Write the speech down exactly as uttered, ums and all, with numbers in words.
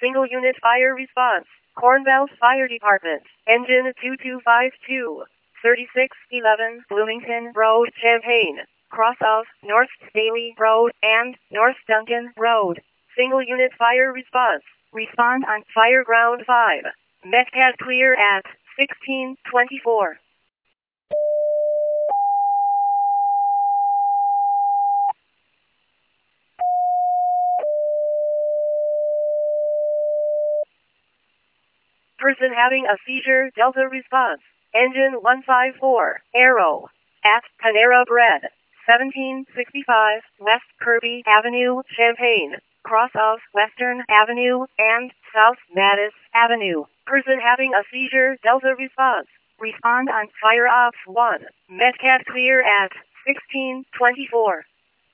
Single unit fire response. Cornbelt Fire Department. Engine two two five two. thirty-six eleven Bloomington Road, Champaign. Cross of North Daly Road and North Duncan Road. Single unit fire response. Respond on Fire Ground five. Metcalf clear at sixteen twenty-four. Person having a seizure, Delta response. Engine one five four, Arrow. At Panera Bread. seventeen sixty-five West Kirby Avenue, Champaign. Cross of Western Avenue and South Mattis Avenue. Person having a seizure, Delta response. Respond on Fire Ops one. Metcalf clear at sixteen twenty-four.